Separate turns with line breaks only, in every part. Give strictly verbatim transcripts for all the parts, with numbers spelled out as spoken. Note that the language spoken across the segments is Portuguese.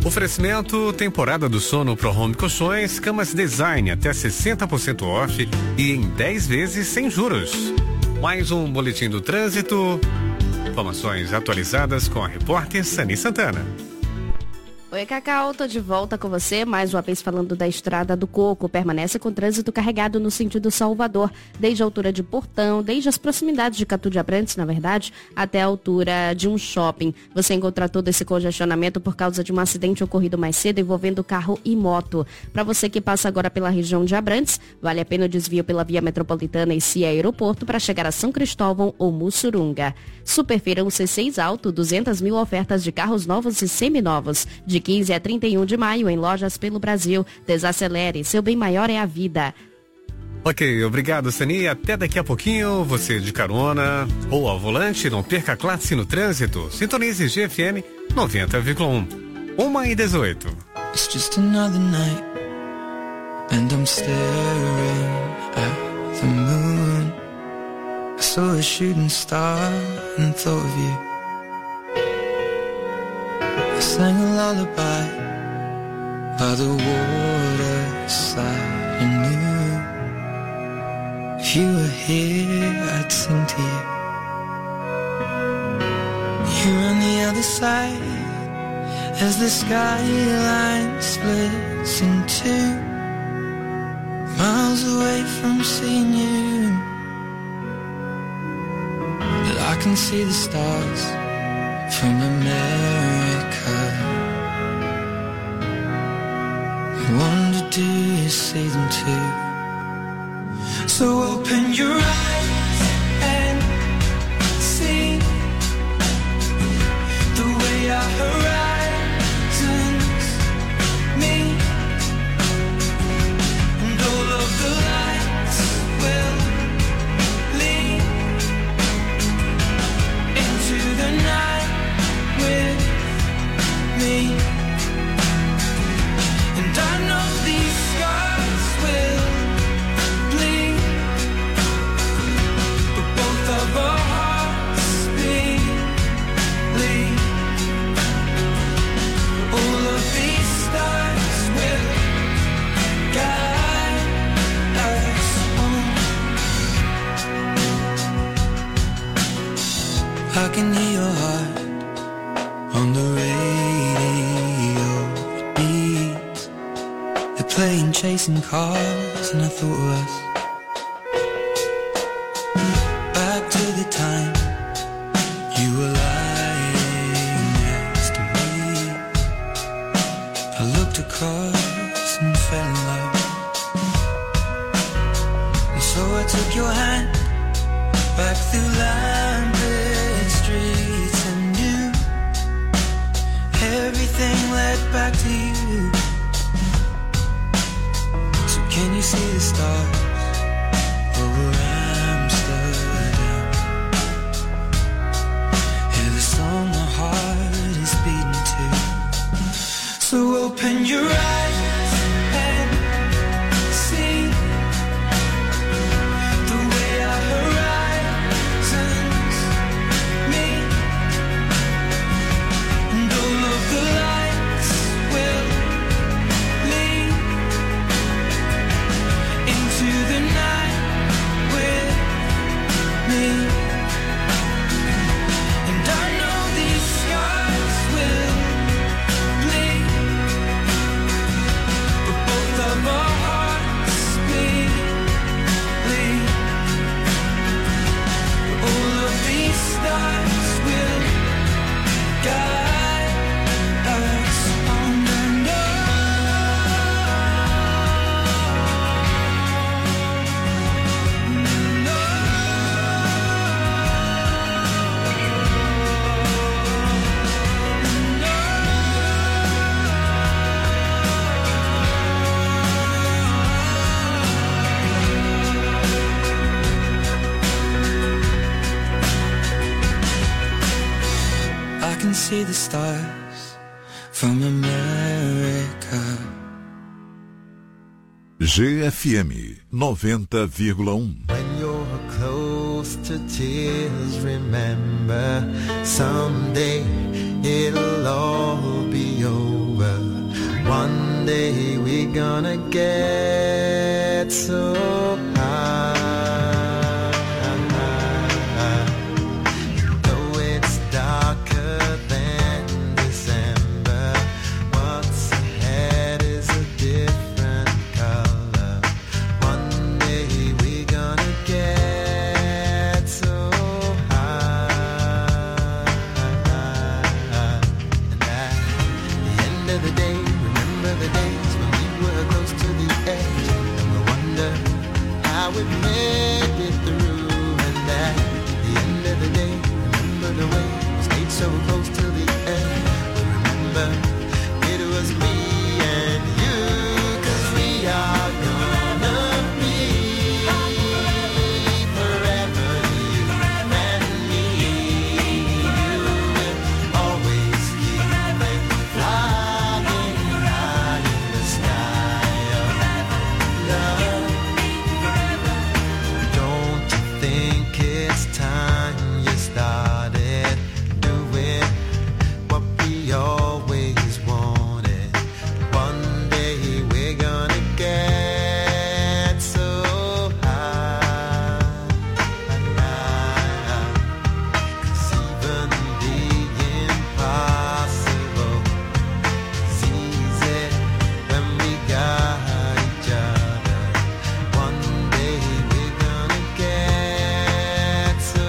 Oferecimento temporada do sono Pro Home Colchões, camas design até sessenta por cento off e em dez vezes sem juros. Mais um boletim do trânsito. Informações atualizadas com a repórter Sani Santana.
Oi, Cacau, tô de volta com você, mais uma vez falando da Estrada do Coco. Permanece com trânsito carregado no sentido Salvador, desde a altura de Portão, desde as proximidades de Catu de Abrantes, na verdade, até a altura de um shopping. Você encontra todo esse congestionamento por causa de um acidente ocorrido mais cedo envolvendo carro e moto. Para você que passa agora pela região de Abrantes, vale a pena o desvio pela via metropolitana e C I A Aeroporto para chegar a São Cristóvão ou Mussurunga. Superfeirão C seis Alto, duzentas mil ofertas de carros novos e seminovos, de quinze a trinta e um de maio em lojas pelo Brasil. Desacelere, seu bem maior é a vida.
Ok, obrigado, Sani. Até daqui a pouquinho, você de carona ou ao volante, não perca a classe no trânsito. Sintonize G F M noventa vírgula um. uma e dezoito.
It's just another night and I'm staring at the moon. I saw a shooting star and thought of you. I sang a lullaby by the waterside and knew if you were here I'd sing to you. You're on the other side as the skyline splits in two, miles away from seeing you, but I can see the stars from America. I wonder, do you see them too? So open your eyes and see the way our horizons meet, and all of the lights will lead into the night with me. And I know these scars will bleed, but both of our hearts bleed. All of these stars will guide us home. I can hear your heart on the radio, it beats. They're playing chasing cars and I thought of us, back to the time you were lying next to me. I looked across and fell in love, and so I took your hand back through lamplit streets and knew everything led back to you. So can you see the stars over Amsterdam? Hear the song my heart is beating to. So open your eyes and see the way our horizons meet, and all of the lights will lead into the night with me. And I know these scars will bleed, but both of our hearts bleed. All of these stars will guide us on and I can see the stars from America.
G F M noventa vírgula um.
When you're close to tears, remember someday it'll all be over. gonna get so high. Though it's darker than December, what's ahead is a different color. One day we're gonna get so high. And at the end of the day, remember the days when we were close to the edge, and we wonder how we made it through. And at the end of the day, remember the way we stayed so close till the end. We remember it was me and you, 'cause we are gonna be forever, you and me. You will always keep flying high in the sky of love. Don't you think it's time you started doing what we always wanted? One day we're gonna get so high. 'Cause even the impossible is easy when we got each other. One day we're gonna get so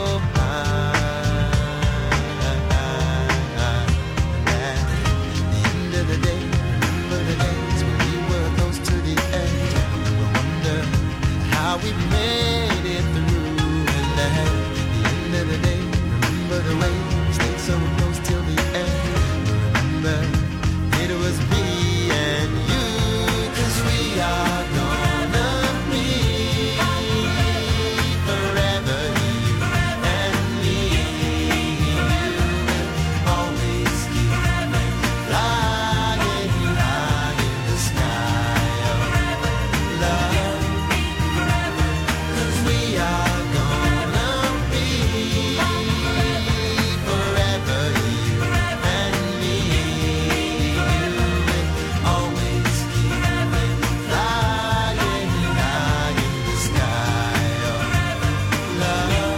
high. And at the end of the day, remember the days when we were close to the edge, and we wonder how we made it through. And at the end of the day, remember the way we stayed so close till the end. Remember it was me and you, 'cause we are gonna be forever, you and me. You will always keep flying high in the sky of love. 'Cause we are gonna be forever, you and me. You will always keep flying high in the sky of love.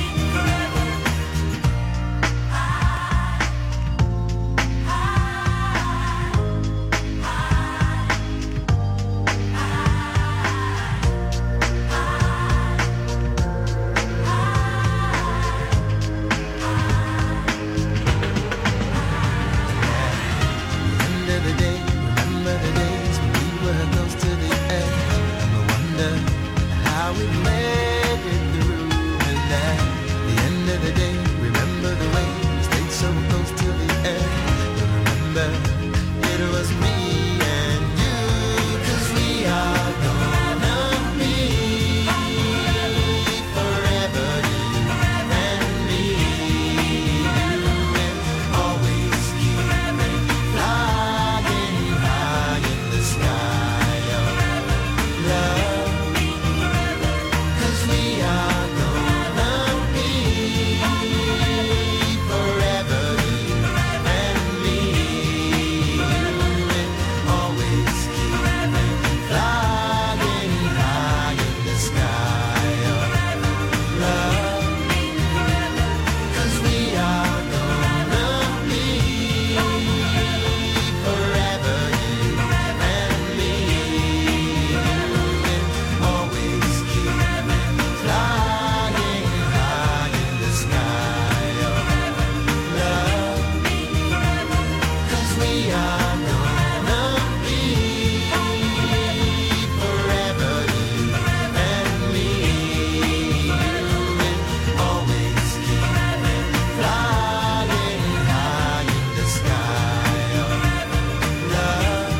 End of the day, remember the days when we were close to the edge, and we wonder how we made it through. And at the end of the day, remember the way we stayed so close till the end. We remember it was me and you, 'cause we are gonna be forever, you and me. You will always keep flying high in the sky of love. 'Cause we are gonna be forever, you and me. You will always keep flying high in the sky of love. 'Cause we are gonna be forever, you and me. You will always keep flying high in the sky of love. 'Cause we are gonna be forever, you and me. You will always keep flying high in the sky of love.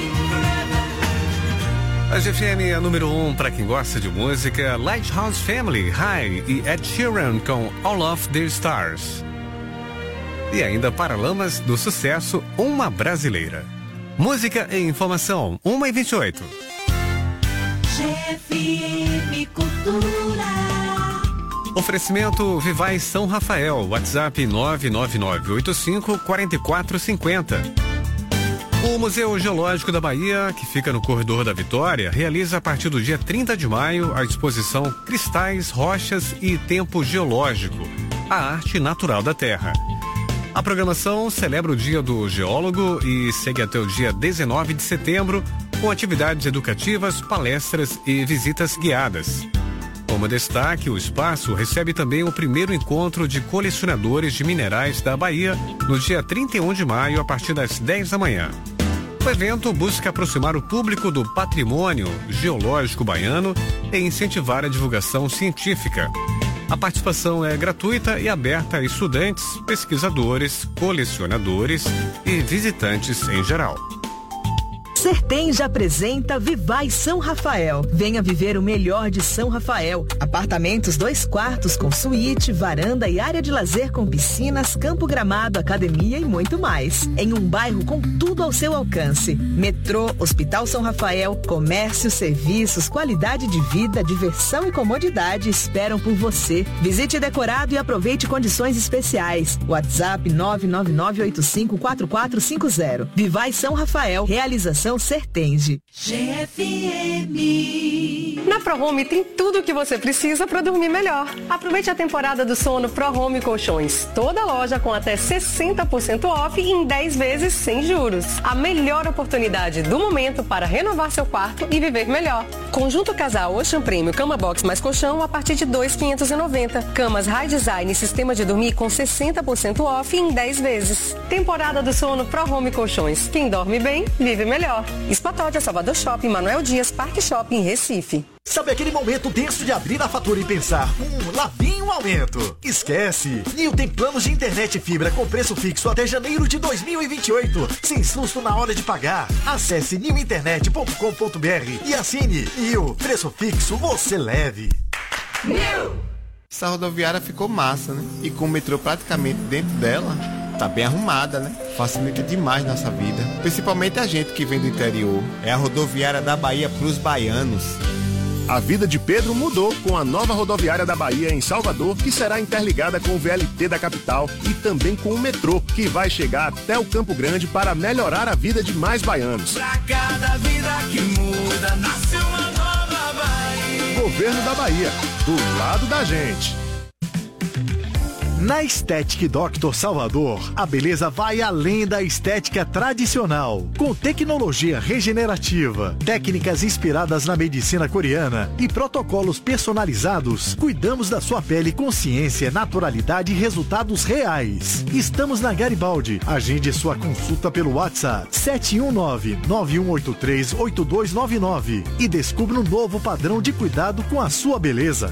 A G F M é a número um para quem gosta de música. Lighthouse Family, High e Ed Sheeran com All of the Stars. E ainda Paralamas do Sucesso, Uma Brasileira. Música e informação, uma e vinte e oito.
G F M Cultura.
Oferecimento Vivaz São Rafael, WhatsApp nove nove nove oito cinco quatro quatro cinco zero. O Museu Geológico da Bahia, que fica no Corredor da Vitória, realiza a partir do dia trinta de maio a exposição Cristais, Rochas e Tempo Geológico, a arte natural da Terra. A programação celebra o Dia do Geólogo e segue até o dia dezenove de setembro, com atividades educativas, palestras e visitas guiadas. Como destaque, o espaço recebe também o primeiro encontro de colecionadores de minerais da Bahia no dia trinta e um de maio, a partir das dez da manhã. O evento busca aproximar o público do patrimônio geológico baiano e incentivar a divulgação científica. A participação é gratuita e aberta a estudantes, pesquisadores, colecionadores e visitantes em geral.
Sertenge apresenta Vivai São Rafael. Venha viver o melhor de São Rafael. Apartamentos dois quartos com suíte, varanda e área de lazer com piscinas, campo gramado, academia e muito mais. Em um bairro com tudo ao seu alcance. Metrô, Hospital São Rafael, comércio, serviços, qualidade de vida, diversão e comodidade esperam por você. Visite decorado e aproveite condições especiais. WhatsApp nove nove nove oito cinco quatro quatro cinco zero. Vivai São Rafael. Realização Sertenge.
G F M.
Na ProHome tem tudo o que você precisa para dormir melhor. Aproveite a temporada do sono ProHome Colchões. Toda loja com até sessenta por cento off e em dez vezes sem juros. A melhor oportunidade do momento para renovar seu quarto e viver melhor. Conjunto casal Ocean Premium Cama Box mais colchão a partir de dois mil quinhentos e noventa. Camas High Design e sistema de dormir com sessenta por cento off e em dez vezes. Temporada do sono ProHome Colchões. Quem dorme bem, vive melhor. Espatódia, Salvador Shopping, Manuel Dias, Parque Shopping, Recife.
Sabe aquele momento tenso de abrir a fatura e pensar, hum, lá vem um aumento? Esquece! Nil tem planos de internet e fibra com preço fixo até janeiro de dois mil e vinte e oito, sem susto na hora de pagar. Acesse nil internet ponto com ponto b r e assine. Nil, preço fixo, você leve.
Nil! Essa rodoviária ficou massa, né? E com o metrô praticamente dentro dela, tá bem arrumada, né? Facilita demais nossa vida, principalmente a gente que vem do interior.
É a rodoviária da Bahia pros baianos.
A vida de Pedro mudou com a nova rodoviária da Bahia em Salvador, que será interligada com o V L T da capital e também com o metrô, que vai chegar até o Campo Grande para melhorar a vida de mais baianos.
Pra cada vida que muda, nasce uma nova Bahia.
Governo da Bahia, do lado da gente.
Na Estética doutor Salvador, a beleza vai além da estética tradicional. Com tecnologia regenerativa, técnicas inspiradas na medicina coreana e protocolos personalizados, cuidamos da sua pele com ciência, naturalidade e resultados reais. Estamos na Garibaldi. Agende sua consulta pelo WhatsApp sete um nove, nove um oito três, oito dois nove nove e descubra um novo padrão de cuidado com a sua beleza.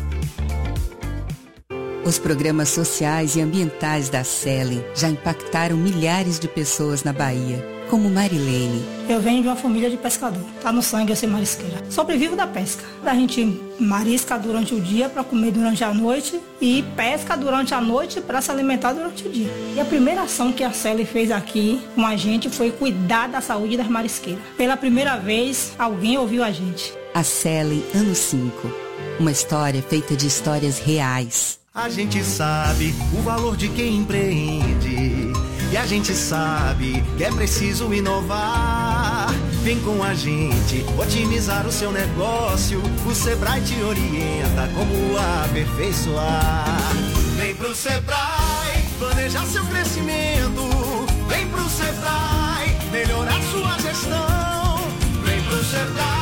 Os programas sociais e ambientais da Selen já impactaram milhares de pessoas na Bahia, como Marilene.
Eu venho de uma família de pescador. Tá no sangue eu ser marisqueira. Sobrevivo da pesca. A gente marisca durante o dia para comer durante a noite e pesca durante a noite para se alimentar durante o dia. E a primeira ação que a Selen fez aqui com a gente foi cuidar da saúde das marisqueiras. Pela primeira vez, alguém ouviu a gente.
A Selen, ano cinco. Uma história feita de histórias reais.
A gente sabe o valor de quem empreende e a gente sabe que é preciso inovar. Vem com a gente otimizar o seu negócio, o Sebrae te orienta como aperfeiçoar. Vem pro Sebrae planejar seu crescimento, vem pro Sebrae melhorar sua gestão, vem pro Sebrae.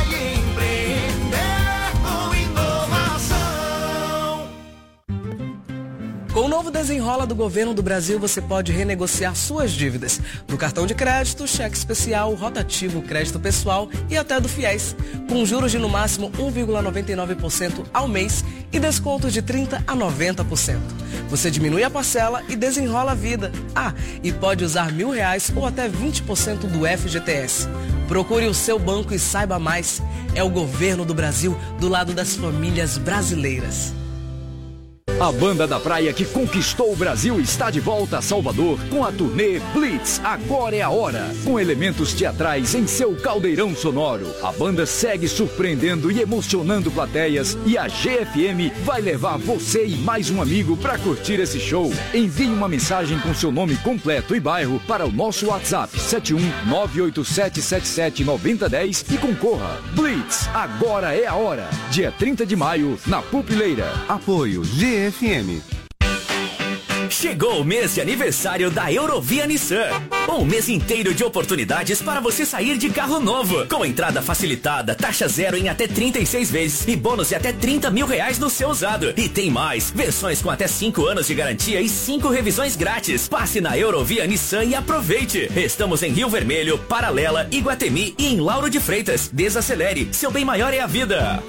Com o novo Desenrola do Governo do Brasil, você pode renegociar suas dívidas no cartão de crédito, cheque especial, rotativo, crédito pessoal e até do FIES, com juros de no máximo um vírgula noventa e nove por cento ao mês e descontos de trinta por cento a noventa por cento. Você diminui a parcela e desenrola a vida. Ah, e pode usar mil reais ou até vinte por cento do F G T S. Procure o seu banco e saiba mais. É o Governo do Brasil do lado das famílias brasileiras.
A banda da praia que conquistou o Brasil está de volta a Salvador com a turnê Blitz, Agora é a Hora. Com elementos teatrais em seu caldeirão sonoro. A banda segue surpreendendo e emocionando plateias e a G F M vai levar você e mais um amigo para curtir esse show. Envie uma mensagem com seu nome completo e bairro para o nosso WhatsApp sete um nove oito sete sete sete nove zero um zero e concorra. Blitz, Agora é a Hora. Dia trinta de maio, na Pupileira.
Apoio G F M.
Chegou o mês de aniversário da Eurovia Nissan. Um mês inteiro de oportunidades para você sair de carro novo. Com entrada facilitada, taxa zero em até trinta e seis vezes e bônus de até trinta mil reais no seu usado. E tem mais, versões com até cinco anos de garantia e cinco revisões grátis. Passe na Eurovia Nissan e aproveite. Estamos em Rio Vermelho, Paralela, Iguatemi e em Lauro de Freitas. Desacelere, seu bem maior é a vida.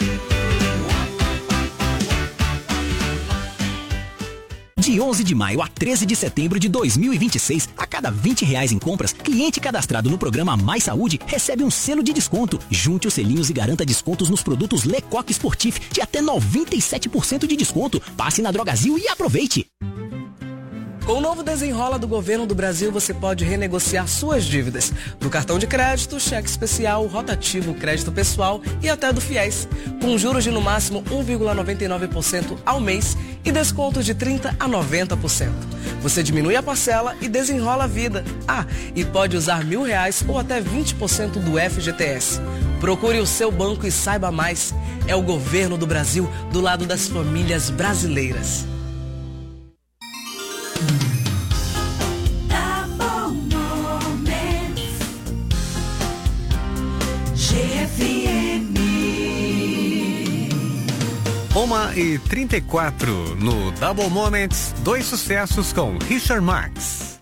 De onze de maio a treze de setembro de dois mil e vinte e seis, a cada vinte reais em compras, cliente cadastrado no programa Mais Saúde recebe um selo de desconto. Junte os selinhos e garanta descontos nos produtos Lecoq Sportif de até noventa e sete por cento de desconto. Passe na Drogazil e aproveite!
Com o novo Desenrola do Governo do Brasil, você pode renegociar suas dívidas do cartão de crédito, cheque especial, rotativo, crédito pessoal e até do Fiéis, com juros de no máximo um vírgula noventa e nove por cento ao mês e descontos de trinta por cento a noventa por cento. Você diminui a parcela e desenrola a vida. Ah, e pode usar mil reais ou até vinte por cento do F G T S. Procure o seu banco e saiba mais. É o Governo do Brasil do lado das famílias brasileiras.
Uma e trinta e quatro no Double Moments, dois sucessos com Richard Marx.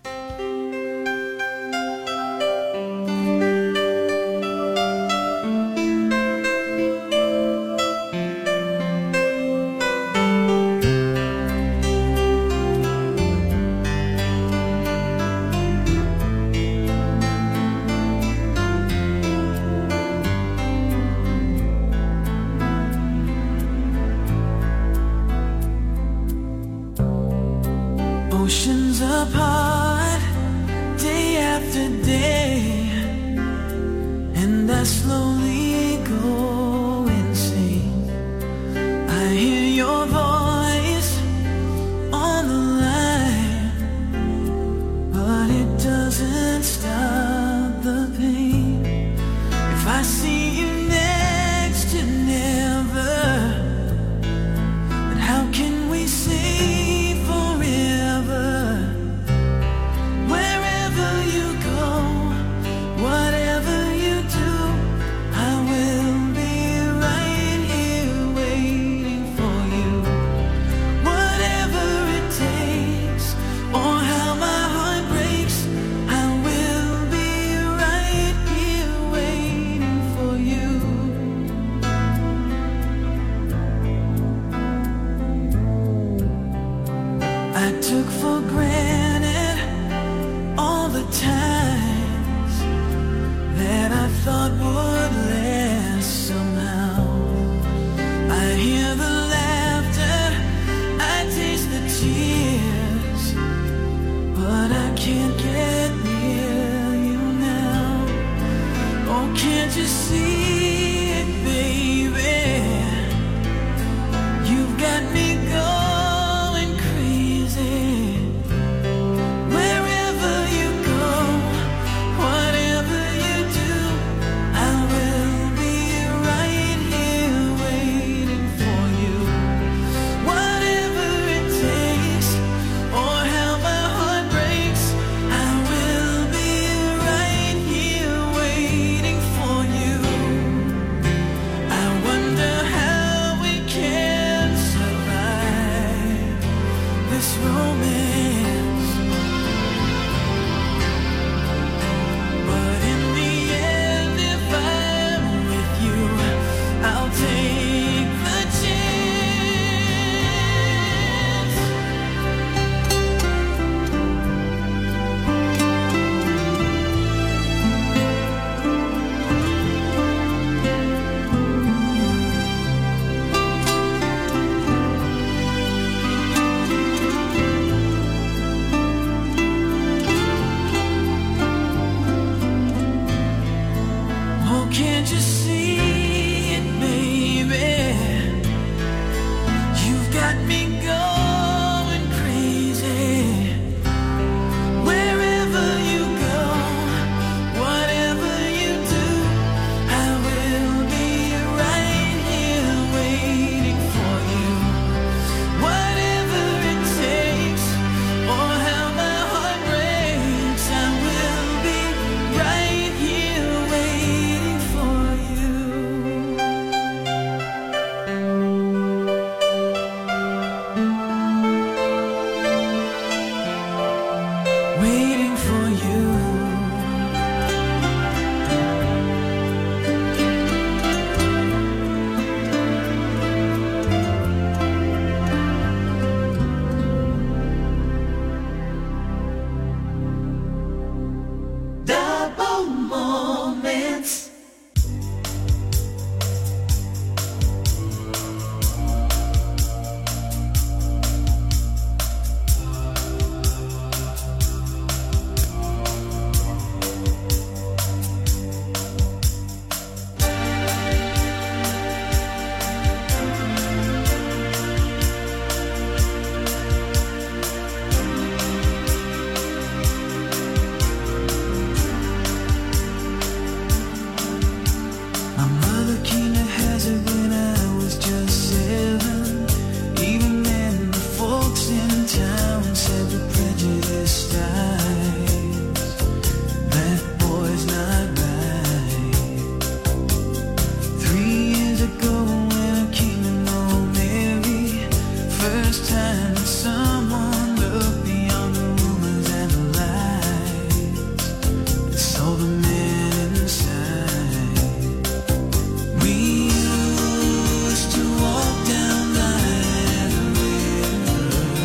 Oceans apart, day after day, and I slowly go insane. I hear your voice on the line, but it doesn't stop the pain. If I see you next to never, then how can we say thought would last somehow. I hear the laughter, I taste the tears, but I can't get near you now. Oh, can't you see it, baby? You've got me going crazy. Wherever you go, whatever you do, I will be right here waiting for you. Whatever it takes, or how my heart breaks, I will be right here waiting for you.
waiting for you.
Double moments.
My mother came to hazard when I was just seven. Even then, the folks in town said the prejudiced eyes, that boy's not right. Three years ago, when I came to know Mary, first time that someone looked beyond the rumors and the lies, and saw the man inside. We used to walk down by the river.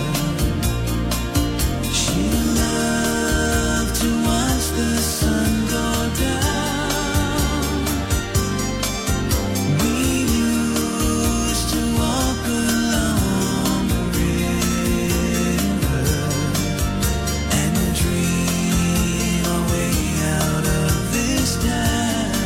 She loved to watch the sun go down. We used to walk along the river and dream our way out of this town.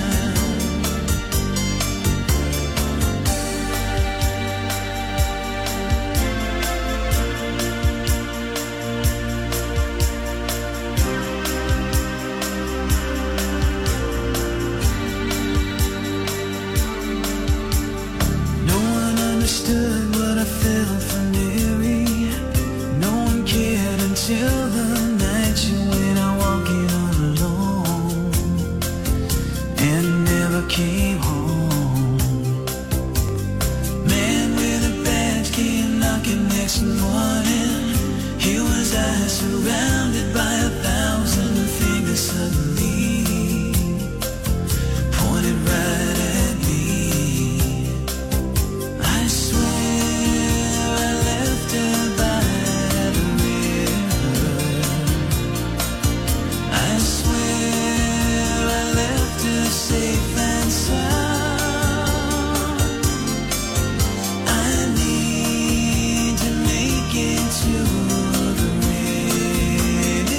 No one understood what I felt for Mary. No one cared until the night she went out walking all alone and never came home. Man with a badge came knocking next morning. Here was I surrounded by a thousand fingers suddenly pointed right at me. I swear I left her by the river. I swear I left her safe and sound. I need to make it to the river.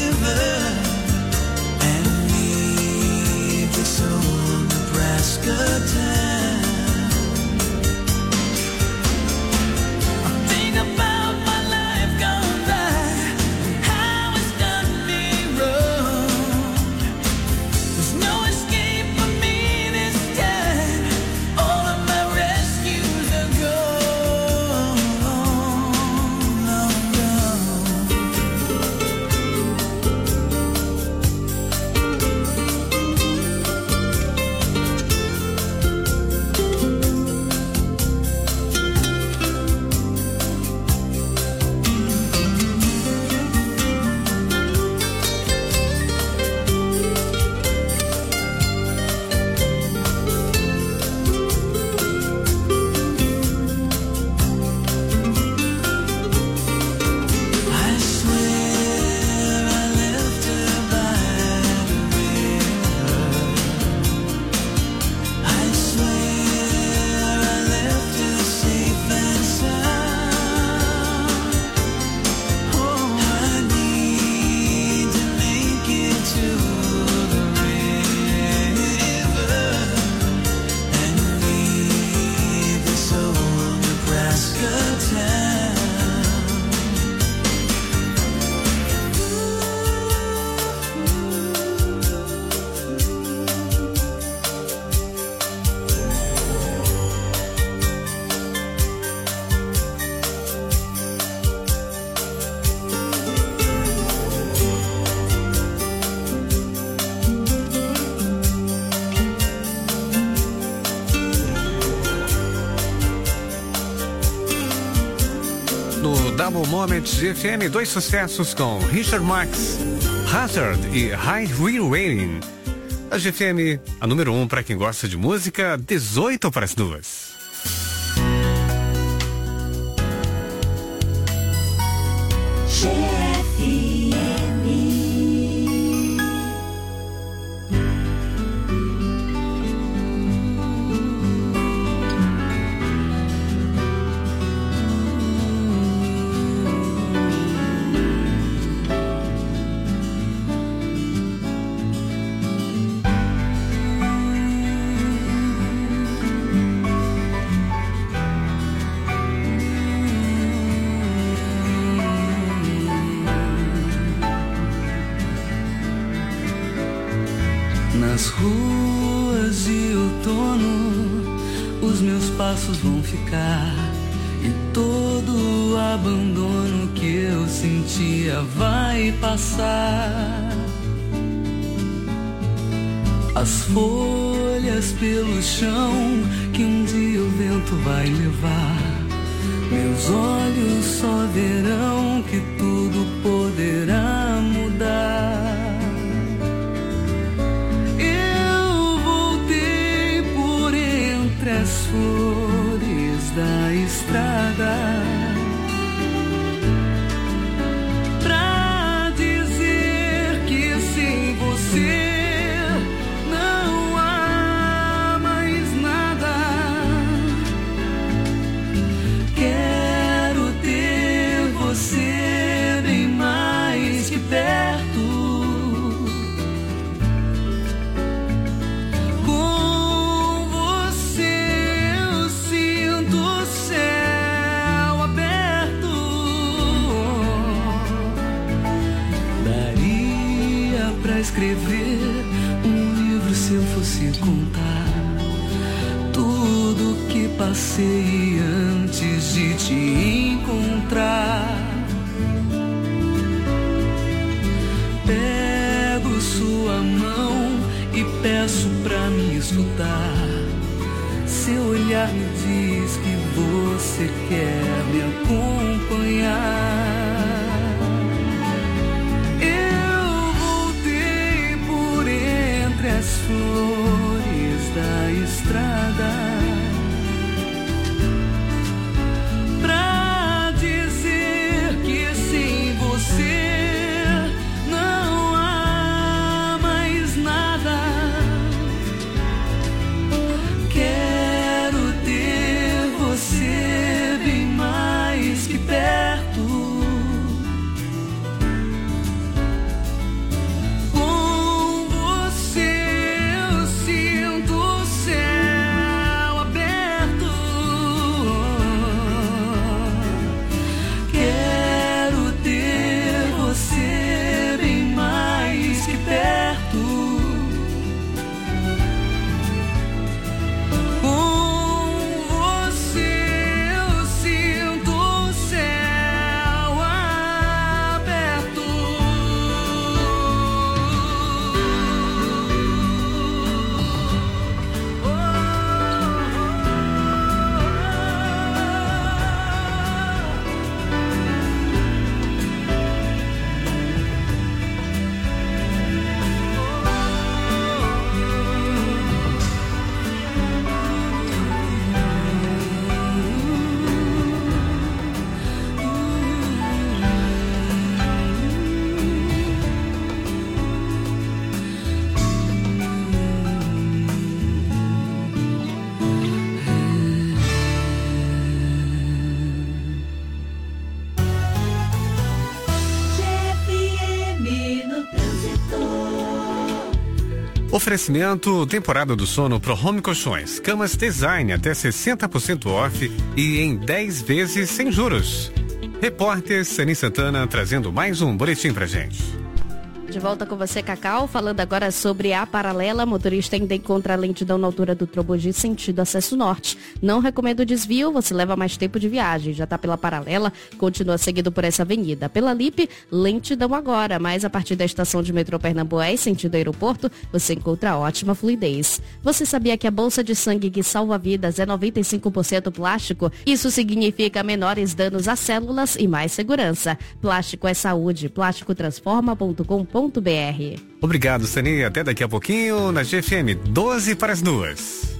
Viral Moments de F M, dois sucessos com Richard Marx, Hazard e High Re-Rating. A G F M, a número um para quem gosta de música, dezoito para as duas.
G F M.
Nas ruas de outono, os meus passos vão ficar, e todo o abandono que eu sentia vai passar. As folhas pelo chão que um dia o vento vai levar, meus olhos só verão que tudo poderá mudar. As flores da estrada pra dizer que sem você não há mais nada. Quero ter você bem mais que perto. Escrever um livro se eu fosse contar tudo que passei antes de te encontrar. Pego sua mão e peço pra me escutar. Seu olhar me diz que você quer me acompanhar. As flores da estrada pra dizer que sem você não há mais nada. Quero ter você bem mais que perto.
Oferecimento temporada do sono Pro Home Colchões. Camas Design até sessenta por cento off e em dez vezes sem juros. Repórter Sani Santana trazendo mais um boletim pra gente.
De volta com você, Cacau, falando agora sobre a paralela. Motorista ainda encontra a lentidão na altura do Trobogi, sentido acesso norte. Não recomendo desvio, você leva mais tempo de viagem. Já está pela paralela, continua seguido por essa avenida. Pela Lipe, lentidão agora, mas a partir da estação de metrô Pernambués, sentido aeroporto, você encontra ótima fluidez. Você sabia que a bolsa de sangue que salva vidas é noventa e cinco por cento plástico? Isso significa menores danos às células e mais segurança. Plástico é saúde. plástico transforma ponto com ponto br.
Obrigado, Sani. Até daqui a pouquinho na G F M, doze para as duas.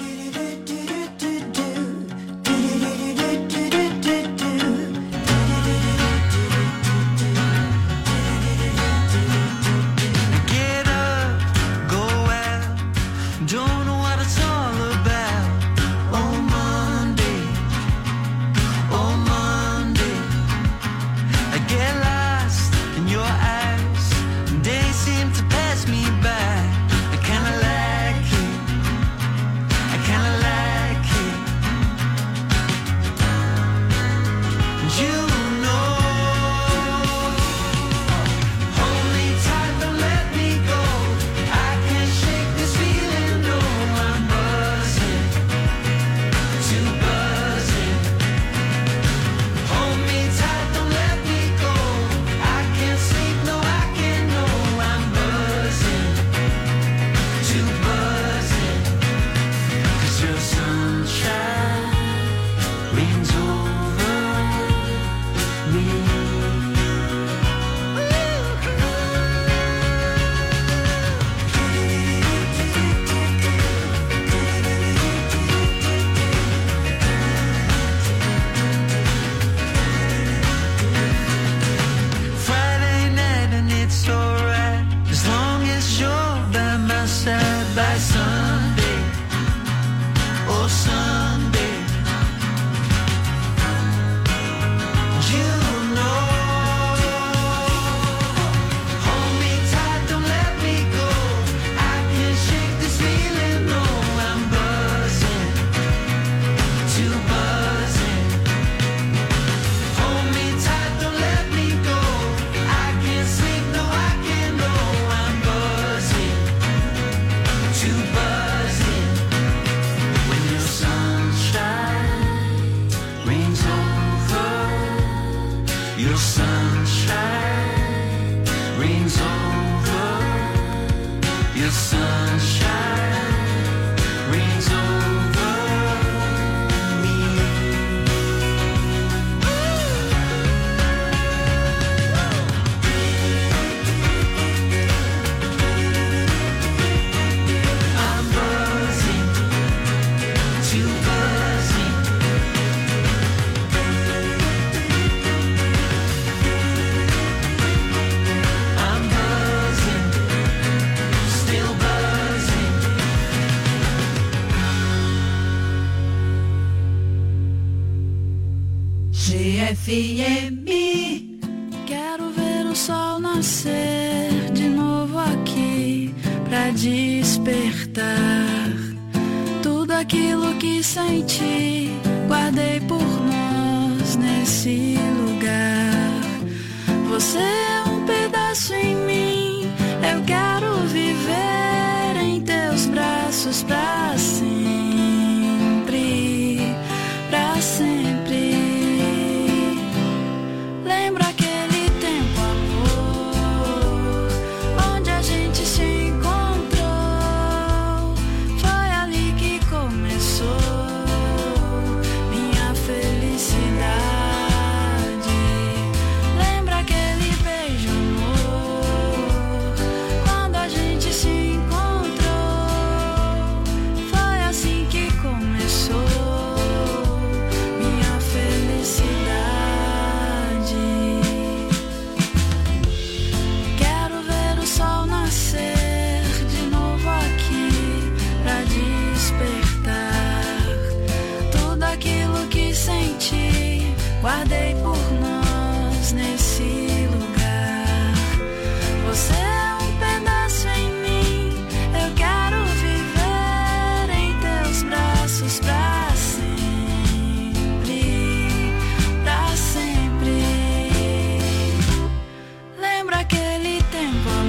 G F M. Quero ver o sol nascer de novo aqui pra despertar tudo aquilo que senti, guardei por nós nesse lugar. Você é um pedaço em mim, eu quero viver em teus braços pra sempre, pra sempre. Lembra aquele tempo, amor, onde a gente se encontrou? Foi ali que começou minha felicidade. Lembra aquele beijo, amor, quando a gente se encontrou? Foi assim que começou minha felicidade. Quero ver o sol nascer de novo aqui pra despertar tudo aquilo que senti, guardei por nós nesse lugar. Você é um pedaço em mim, eu quero viver em teus braços pra sempre, pra sempre. Lembra aquele tempo, amor,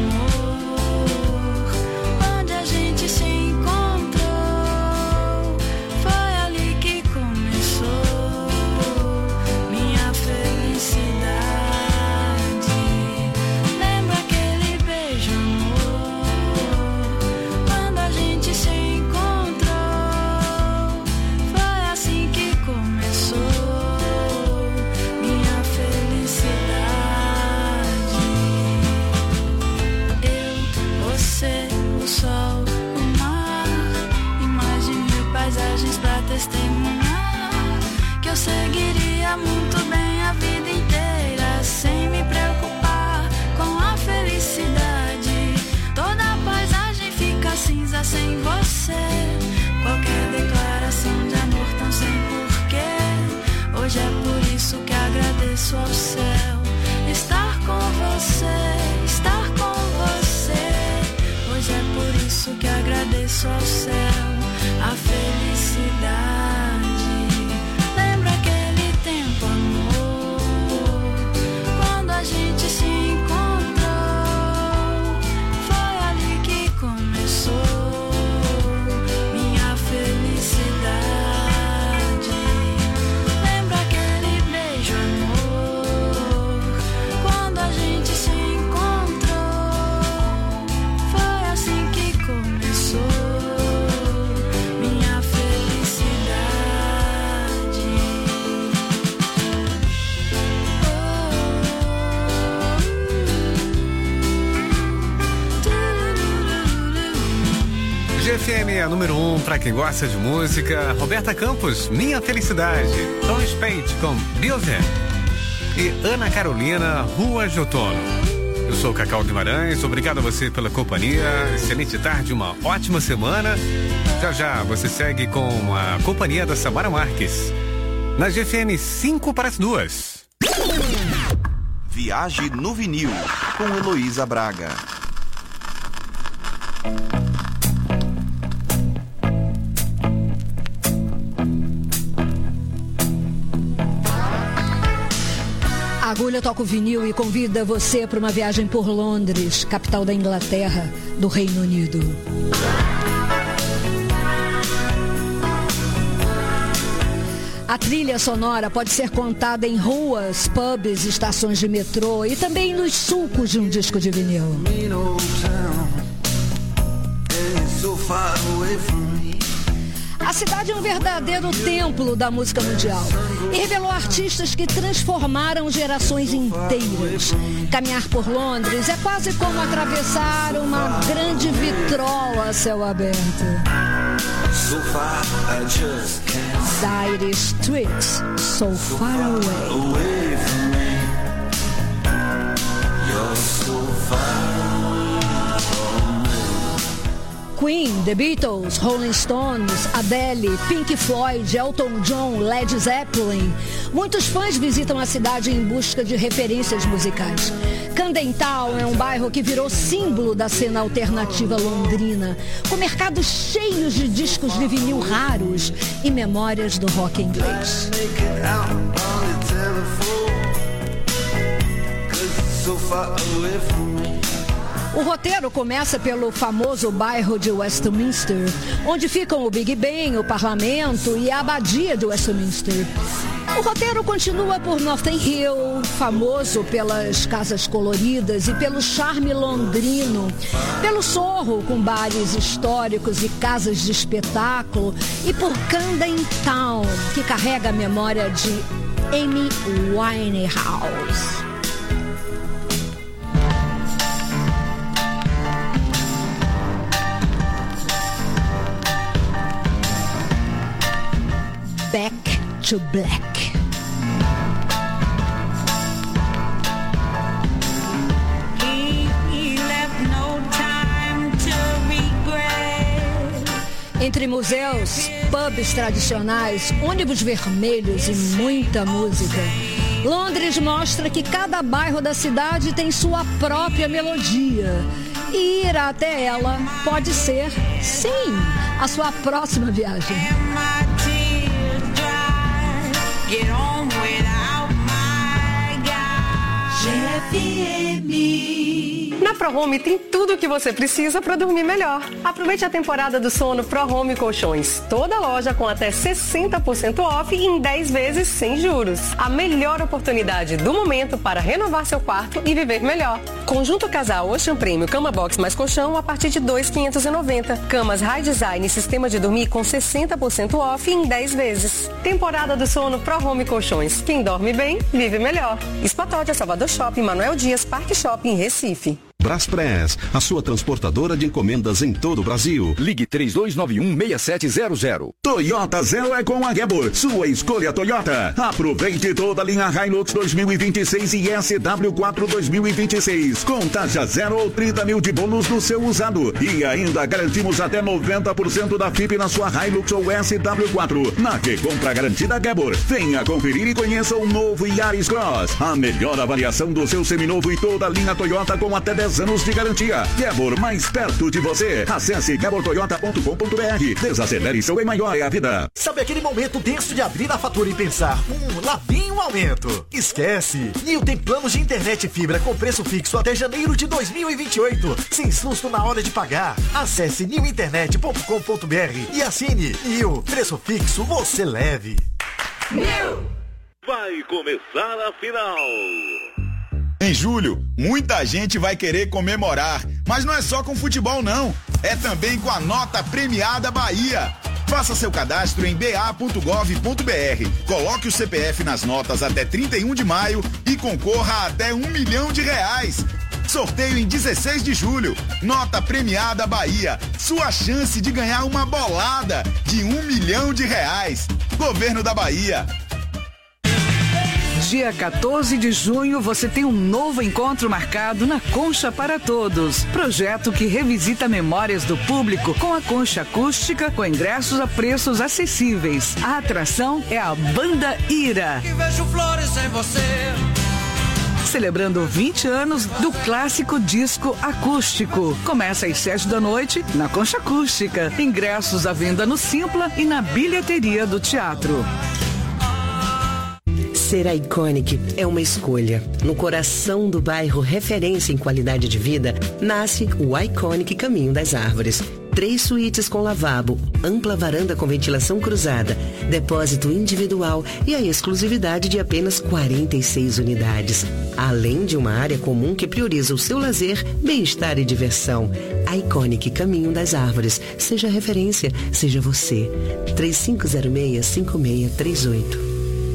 só o céu, a felicidade. Lembra aquele tempo, amor, quando a gente se encontrou? Foi ali que começou minha felicidade. Lembra aquele beijo, amor, quando a gente se encontrou? Foi assim que começou minha felicidade.
G F M é a número um para quem gosta de música. Roberta Campos, Minha Felicidade. Tom Spade com Builder. E Ana Carolina, Rua de Outono. Eu sou o Cacau Guimarães, obrigado a você pela companhia. Excelente tarde, uma ótima semana. Já já você segue com a companhia da Samara Marques. Na G F M cinco para as duas.
Viaje no Vinil, com Heloísa Braga.
A Agulha toca o vinil e convida você para uma viagem por Londres, capital da Inglaterra, do Reino Unido. A trilha sonora pode ser contada em ruas, pubs, estações de metrô e também nos sulcos de um disco de vinil. A cidade é um verdadeiro templo da música mundial e revelou artistas que transformaram gerações inteiras. Caminhar por Londres é quase como atravessar uma grande vitrola a céu aberto. Dire Streets, So Far Away. Away from me. You're so far. Queen, The Beatles, Rolling Stones, Adele, Pink Floyd, Elton John, Led Zeppelin. Muitos fãs visitam a cidade em busca de referências musicais. Camden Town é um bairro que virou símbolo da cena alternativa londrina, com mercados cheios de discos de vinil raros e memórias do rock inglês. O roteiro começa pelo famoso bairro de Westminster, onde ficam o Big Ben, o Parlamento e a Abadia de Westminster. O roteiro continua por Notting Hill, famoso pelas casas coloridas e pelo charme londrino, pelo Sorro, com bares históricos e casas de espetáculo, e por Camden Town, que carrega a memória de Amy Winehouse. Back to Black. Entre museus, pubs tradicionais, ônibus vermelhos e muita música, Londres mostra que cada bairro da cidade tem sua própria melodia. E ir até ela pode ser, sim, a sua próxima viagem. Get on without my guy. G F M.
Na ProHome tem tudo o que você precisa para dormir melhor. Aproveite a temporada do sono ProHome Colchões. Toda loja com até sessenta por cento off e em dez vezes sem juros. A melhor oportunidade do momento para renovar seu quarto e viver melhor. Conjunto casal Ocean Premium Cama Box mais colchão a partir de dois mil quinhentos e noventa. Camas High Design e sistema de dormir com sessenta por cento off e em dez vezes. Temporada do sono ProHome Colchões. Quem dorme bem, vive melhor. Espatódia, Salvador Shopping, Manuel Dias, Parque Shopping, Recife.
Braspress, a sua transportadora de encomendas em todo o Brasil. Ligue três dois nove um, seis sete zero zero.
Toyota Zero é com a Gebor, sua escolha Toyota. Aproveite toda a linha Hilux dois mil e vinte e seis e S W quatro dois mil e vinte e seis, com taxa zero ou trinta mil de bônus no seu usado. E ainda garantimos até noventa por cento da F I P na sua Hilux ou S W quatro. Na recompra garantida Gebor, venha conferir e conheça o novo Yaris Cross. A melhor avaliação do seu seminovo e toda a linha Toyota com até dez dez anos de garantia. Gebor, mais perto de você. Acesse gebor toyota ponto com ponto br. Desacelere seu bem maior é a vida.
Sabe aquele momento tenso de abrir a fatura e pensar, hum, lá vem um aumento? Esquece! Nil tem planos de internet e fibra com preço fixo até janeiro de dois mil e vinte e oito. Sem susto na hora de pagar. Acesse nil internet ponto com ponto br e assine. Nil, preço fixo, você leve.
Nil! Vai começar a final.
Em julho, muita gente vai querer comemorar, mas não é só com futebol não, é também com a nota premiada Bahia. Faça seu cadastro em b a ponto gov ponto b r, coloque o C P F nas notas até trinta e um de maio e concorra a até um milhão de reais. Sorteio em dezesseis de julho, nota premiada Bahia, sua chance de ganhar uma bolada de um milhão de reais. Governo da Bahia.
Dia quatorze de junho, você tem um novo encontro marcado na Concha para Todos. Projeto que revisita memórias do público com a concha acústica, com ingressos a preços acessíveis. A atração é a Banda Ira.
E vejo flores em você.
Celebrando vinte anos do clássico disco acústico. Começa às sete da noite na Concha Acústica. Ingressos à venda no Simpla e na bilheteria do teatro.
Ser Iconic é uma escolha. No coração do bairro referência em qualidade de vida, nasce o Iconic Caminho das Árvores. Três suítes com lavabo, ampla varanda com ventilação cruzada, depósito individual e a exclusividade de apenas quarenta e seis unidades. Além de uma área comum que prioriza o seu lazer, bem-estar e diversão. Iconic Caminho das Árvores. Seja referência, seja você. três cinco zero seis, cinco seis três oito.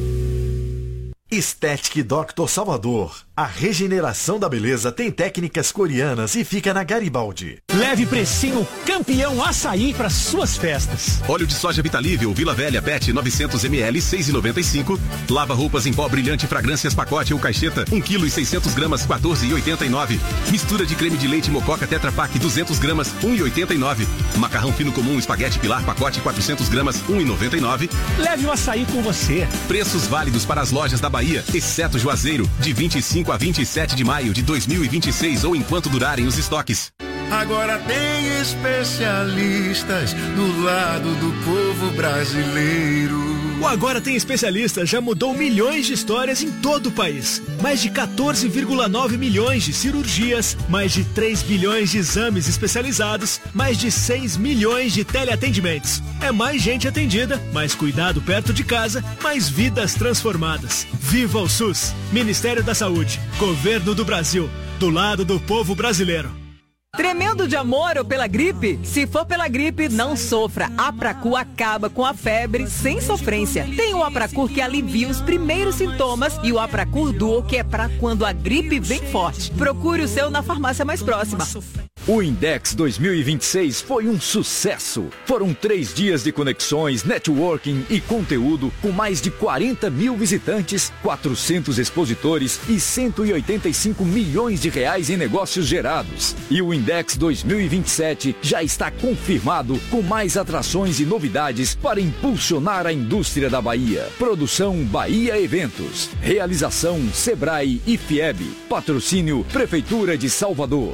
Estética doutor Salvador. A regeneração da beleza tem técnicas coreanas e fica na Garibaldi.
Leve precinho campeão açaí para suas festas.
Óleo de soja Vitalível Vila Velha P E T novecentos mililitros, seis reais e noventa e cinco. Lava roupas em pó brilhante fragrâncias pacote ou caixeta, um quilo e seiscentos gramas, quatorze reais e oitenta e nove. Mistura de creme de leite Mococa Tetra Pak duzentas gramas, um real e oitenta e nove. Macarrão fino comum espaguete Pilar pacote quatrocentas gramas, um real e noventa e nove.
Leve o açaí com você.
Preços válidos para as lojas da Bahia, exceto Juazeiro, de vinte e cinco a vinte e sete de maio de dois mil e vinte e seis ou enquanto durarem os estoques.
Agora tem especialistas do lado do povo brasileiro.
O Agora Tem Especialista já mudou milhões de histórias em todo o país. Mais de quatorze vírgula nove milhões de cirurgias, mais de três bilhões de exames especializados, mais de seis milhões de teleatendimentos. É mais gente atendida, mais cuidado perto de casa, mais vidas transformadas. Viva o SUS! Ministério da Saúde, Governo do Brasil, do lado do povo brasileiro.
Tremendo de amor ou pela gripe? Se for pela gripe, não sofra. Apracu acaba com a febre sem sofrência. Tem o Apracur que alivia os primeiros sintomas e o Apracur Duo que é para quando a gripe vem forte. Procure o seu na farmácia mais próxima.
O Index dois mil e vinte e seis foi um sucesso. Foram três dias de conexões, networking e conteúdo com mais de quarenta mil visitantes, quatrocentos expositores e cento e oitenta e cinco milhões de reais em negócios gerados. E o Index dois mil e vinte e sete já está confirmado com mais atrações e novidades para impulsionar a indústria da Bahia. Produção Bahia Eventos. Realização Sebrae e Fieb. Patrocínio Prefeitura de Salvador.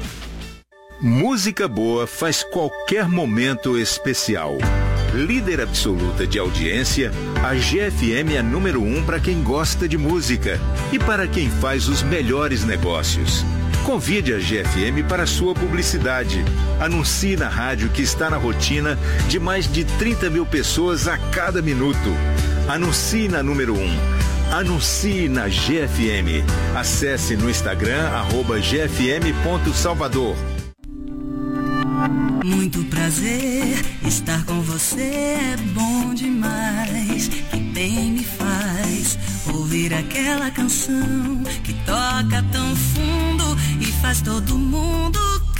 Música boa faz qualquer momento especial. Líder absoluta de audiência, a G F M é número um para quem gosta de música e para quem faz os melhores negócios. Convide a G F M para sua publicidade. Anuncie na rádio que está na rotina de mais de trinta mil pessoas a cada minuto. Anuncie na número um. Anuncie na G F M. Acesse no Instagram, arroba G F M ponto Salvador.
Muito prazer, estar com você é bom demais. Que bem me faz ouvir aquela canção que toca tão fundo e faz todo mundo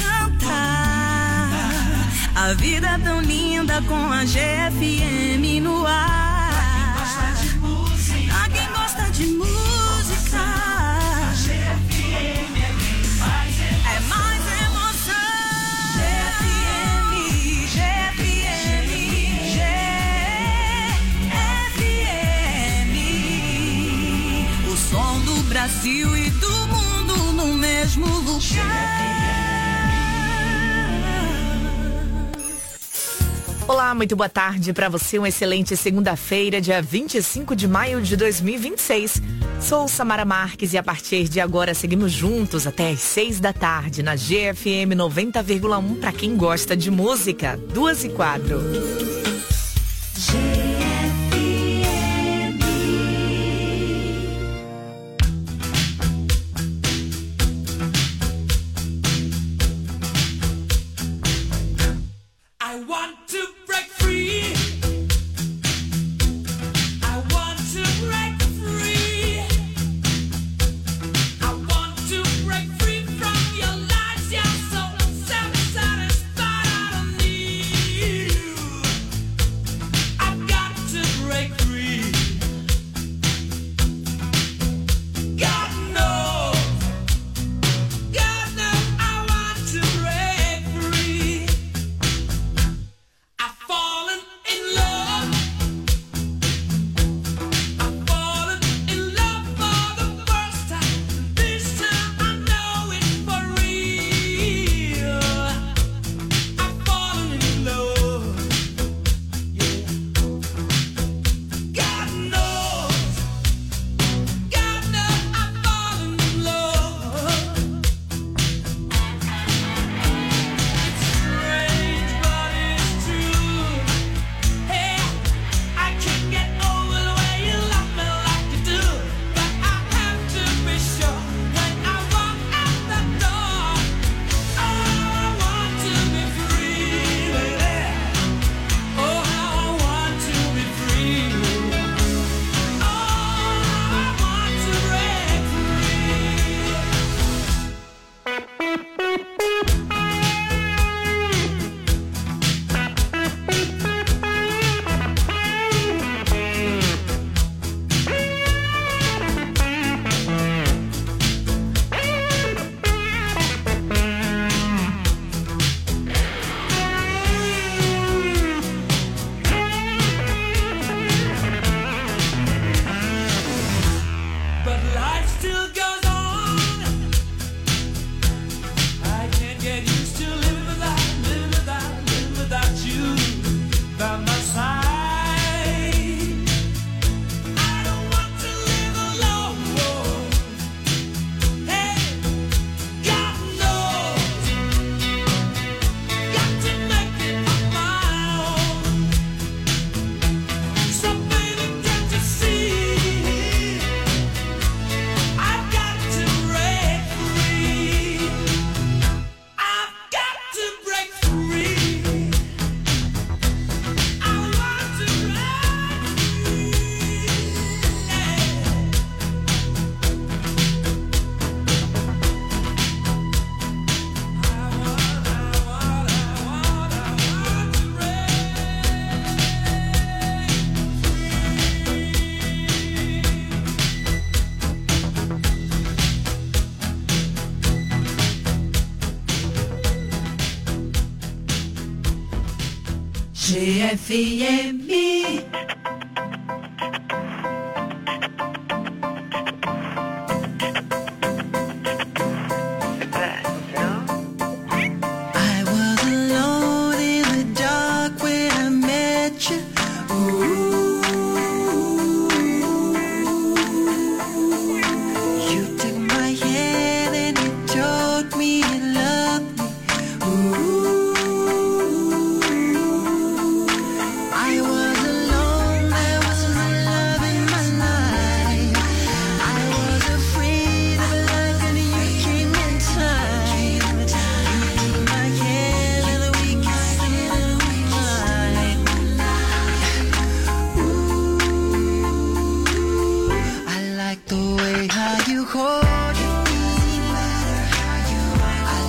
cantar. A vida é tão linda com a G F M no ar. A quem gosta de música, a G F M é quem faz é mais emoção. G F M, G F M, G F M. O som do Brasil e do mundo no mesmo mesmo lugar.
Olá, muito boa tarde para você, uma excelente segunda-feira, dia vinte e cinco de maio de dois mil e vinte e seis. Sou Samara Marques e a partir de agora seguimos juntos até às seis da tarde na G F M noventa vírgula um para quem gosta de música. Duas e quatro.
G F M.
The way how you hold me, I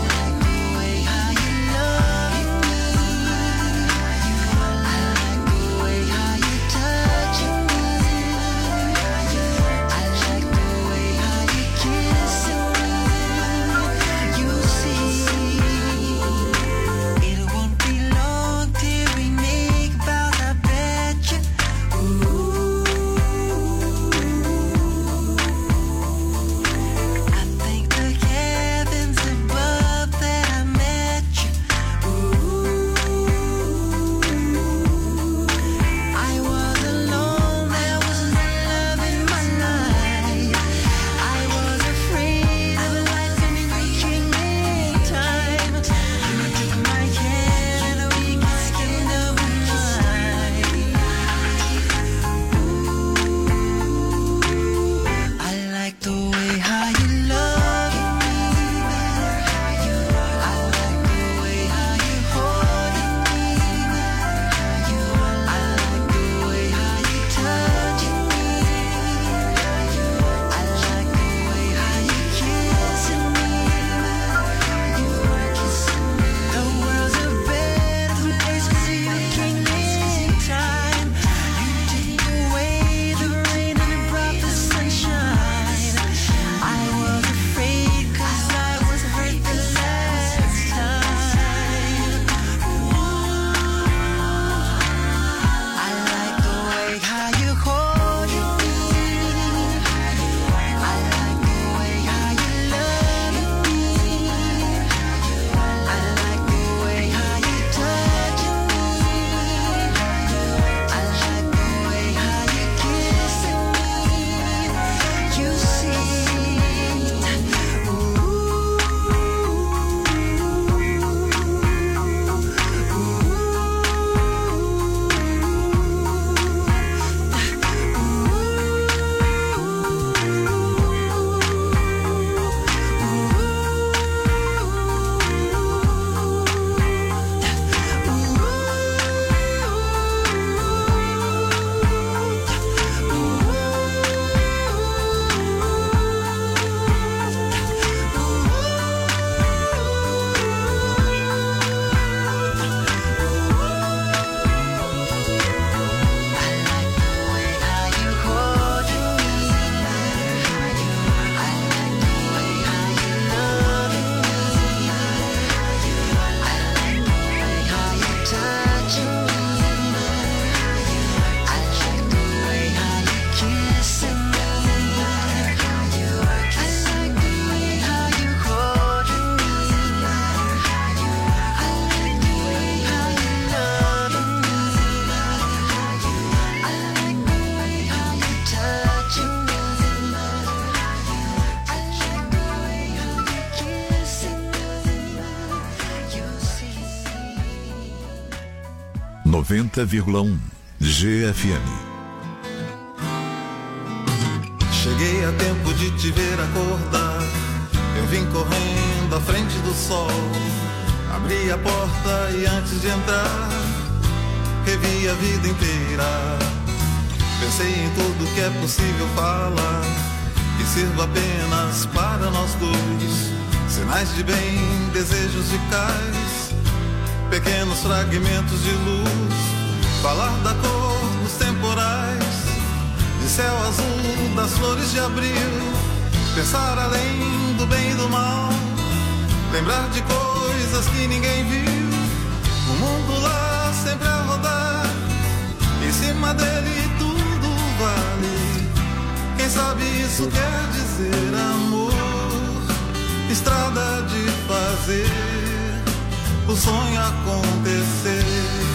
noventa vírgula um. G F M.
Cheguei a tempo de te ver acordar. Eu vim correndo à frente do sol. Abri a porta e antes de entrar, revi a vida inteira. Pensei em tudo que é possível falar, que sirva apenas para nós dois. Sinais de bem, desejos de cais, pequenos fragmentos de luz. Falar da cor dos temporais, de céu azul, das flores de abril. Pensar além do bem e do mal, lembrar de coisas que ninguém viu. O mundo lá sempre a rodar, em cima dele tudo vale. Quem sabe isso quer dizer amor, estrada de fazer o sonho acontecer.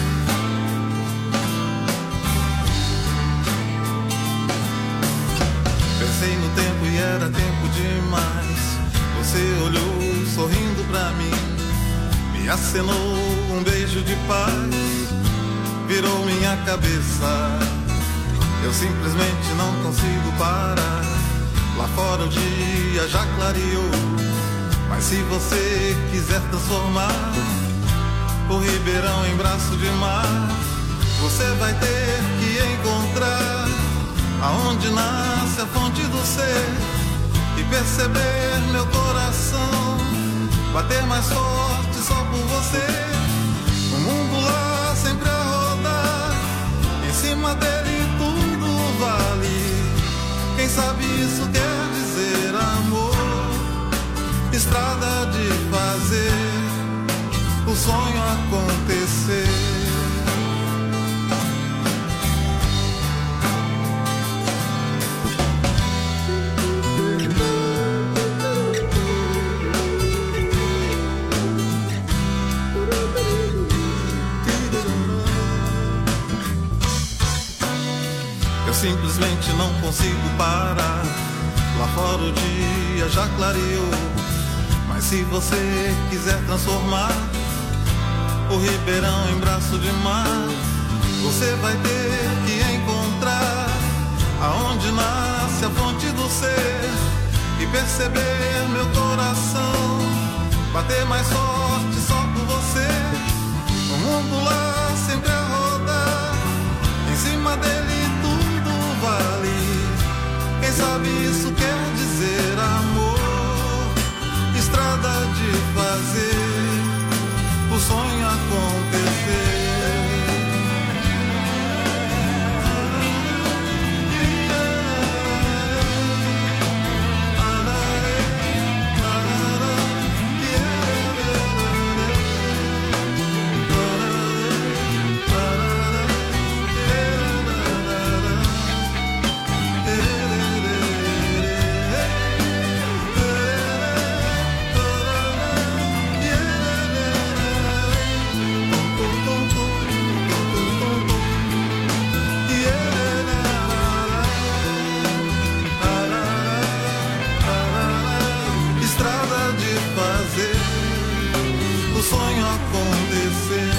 Pensei no tempo e era tempo demais. Você olhou sorrindo pra mim, me acenou um beijo de paz, virou minha cabeça. Eu simplesmente não consigo parar. Lá fora o dia já clareou, mas se você quiser transformar o Ribeirão em braço de mar, você vai ter que encontrar aonde nasce a fonte do ser e perceber meu coração bater mais forte só por você. O mundo lá sempre a rodar, em cima dele tudo vale. Quem sabe isso quer dizer amor, estrada de fazer o sonho acontecer. Eu simplesmente não consigo parar. Lá fora o dia já clareou, mas se você quiser transformar o Ribeirão em braço de mar, você vai ter que encontrar aonde nasce a fonte do ser e perceber meu coração bater mais forte só por você. O mundo lá sempre a rodar, em cima dele tudo vale. Quem sabe isso quer dizer amor, estrada de fazer o sonho acontecer. Sonho acontecer.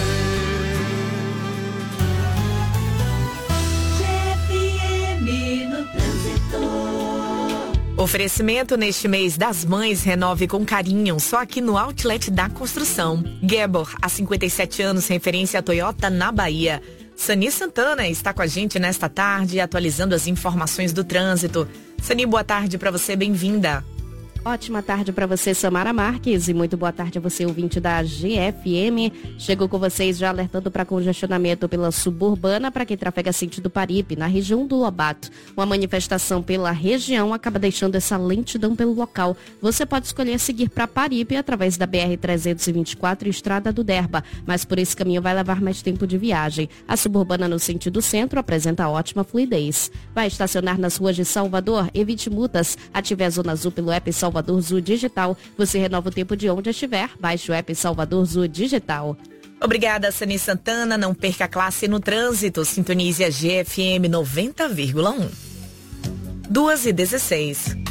G F M no trânsito.
Oferecimento neste mês das mães, renove com carinho, só aqui no Outlet da Construção. Gebor, há cinquenta e sete anos, referência a Toyota na Bahia. Sani Santana está com a gente nesta tarde, atualizando as informações do trânsito. Sani, boa tarde para você, bem-vinda.
Ótima tarde para você, Samara Marques, e muito boa tarde a você, ouvinte da G F M. Chego com vocês já alertando para congestionamento pela suburbana para quem trafega sentido Paripe, na região do Lobato. Uma manifestação pela região acaba deixando essa lentidão pelo local. Você pode escolher seguir para Paripe através da B R trezentos e vinte e quatro e Estrada do Derba, mas por esse caminho vai levar mais tempo de viagem. A suburbana no sentido centro apresenta ótima fluidez. Vai estacionar nas ruas de Salvador? Evite multas. Ative a Zona Azul pelo app Salvador Zoo Digital. Você renova o tempo de onde estiver. Baixe o app Salvador Zoo Digital.
Obrigada, Sani Santana. Não perca a classe no trânsito. Sintonize a G F M noventa vírgula um. duas e dezesseis.